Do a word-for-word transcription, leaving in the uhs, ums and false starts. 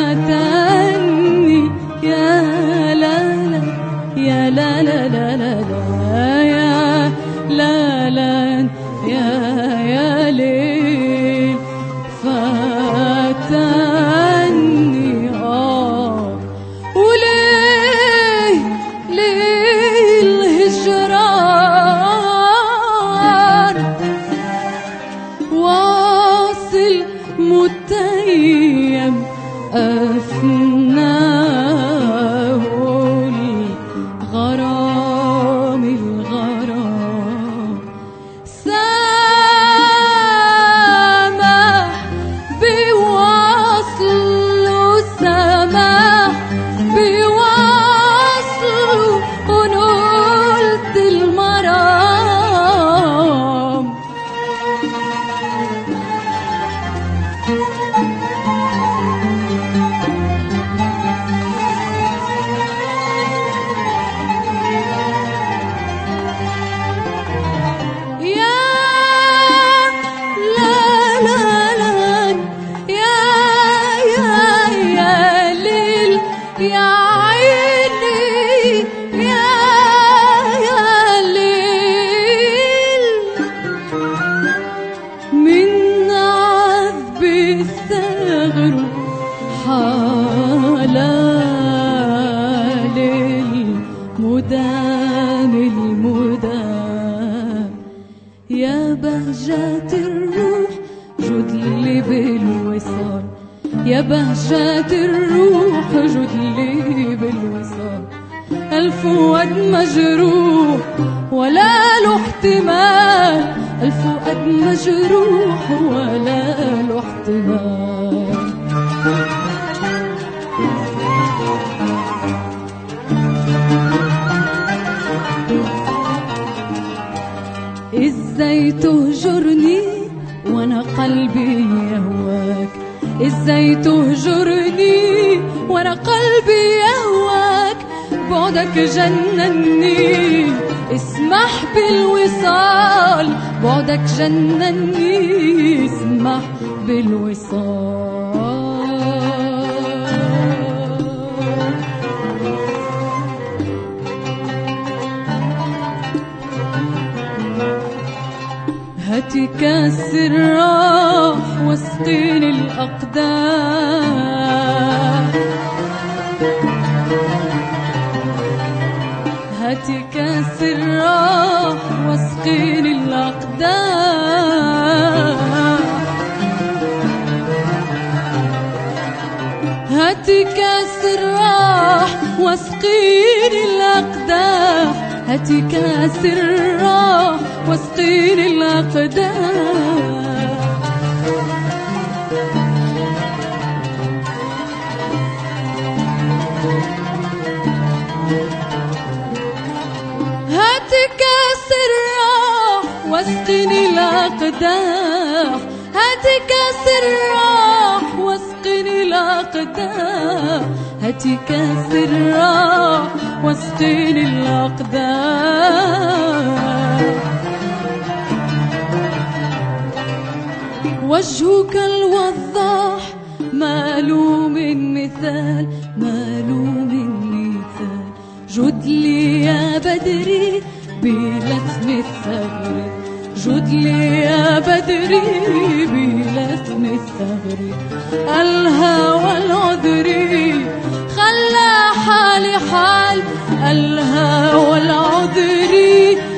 فاتني يا لا لا يا لا لا لا لا لا يا لا لا يا يا ليل فاتني آه وليه ليه الهجران واصل متيم أفناه الغرام الغرام سامح بوصله سامح بوصله ونلت المرام يا عيني يا يا ليل من عذب الثغر حلال المدام المدام يا بهجة الروح جدلي بالوصال يا بهجة الروح جدلي بالوصال الفؤاد مجروح ولا له احتمال الفؤاد مجروح ولا له احتمال ازاي تهجرني وانا قلبي يهواك ازاي تهجرني وانا قلبي يهواك بعدك جنني اسمح بالوصال بعدك جنني اسمح بالوصال هاتي كاس الراح واسقيني الأقدام هاتي كاس الراح واسقيني الأقدام هاتي كاس الراح واسقيني الأقدام هاتي كاس الراح واسقيني الأقدام هاتي كاس الراح واسقيني الأقدام هاتي كاس الراح واسقيني الأقدام هاتي كاس الراح واسقيني الأقدام وجهك الوضاح مالو من مثال مالو من مثال جدلي يا بدري بلثم الثغر جدلي يا بدري بلثم الثغر الهوى العذري خلى حالي حال الهوى العذري